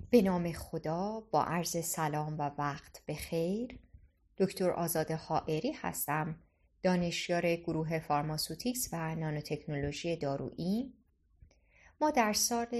به نام خدا، با عرض سلام و وقت بخیر. دکتر آزاده حائری هستم، دانشیار گروه فارماسوتیکس و نانوتکنولوژی دارویی. ما در سال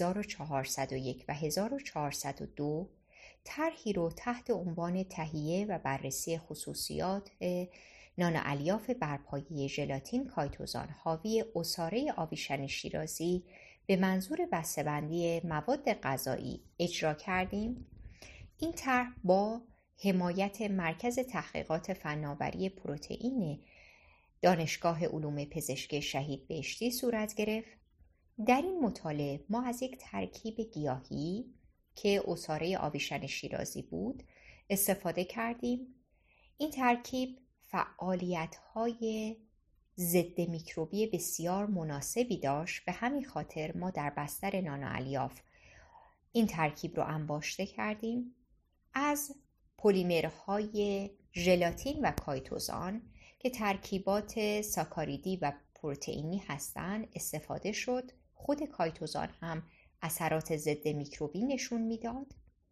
1401 و 1402 طرحی رو تحت عنوان تهیه و بررسی خصوصیات نانوالیاف برپایه ژلاتین کایتوزان حاوی عصاره آویشن شیرازی به منظور بسته‌بندی مواد غذایی اجرا کردیم. این طرح با حمایت مرکز تحقیقات فناوری پروتئین دانشگاه علوم پزشکی شهید بهشتی صورت گرفت. در این مطالعه ما از یک ترکیب گیاهی که عصاره آویشن شیرازی بود استفاده کردیم. این ترکیب فعالیت‌های ضد میکروبی بسیار مناسبی داشت، به همین خاطر ما در بستر نانوالیاف این ترکیب رو انباشته کردیم. از پلیمرهای ژلاتین و کایتوزان که ترکیبات ساکاریدی و پروتئینی هستند استفاده شد. خود کایتوزان هم اثرات ضد میکروبی نشون میداد.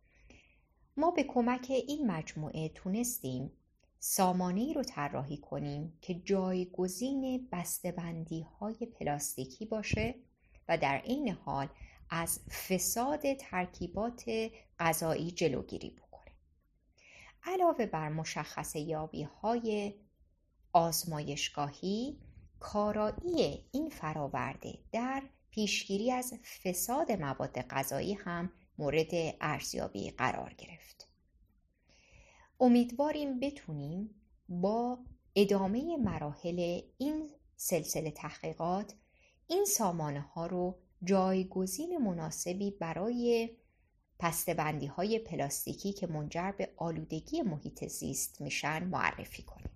ما به کمک این مجموعه تونستیم سامانه‌ای رو طراحی کنیم که جایگزین بسته‌بندی‌های پلاستیکی باشه و در این حال از فساد ترکیبات غذایی جلوگیری بکنه. علاوه بر مشخصه یابی‌های آزمایشگاهی، کارایی این فراورده در پیشگیری از فساد مواد غذایی هم مورد ارزیابی قرار گرفت. امیدواریم بتونیم با ادامه مراحل این سلسله تحقیقات این سامانه ها رو جایگزین مناسبی برای بسته‌بندی های پلاستیکی که منجر به آلودگی محیط زیست میشن معرفی کنیم.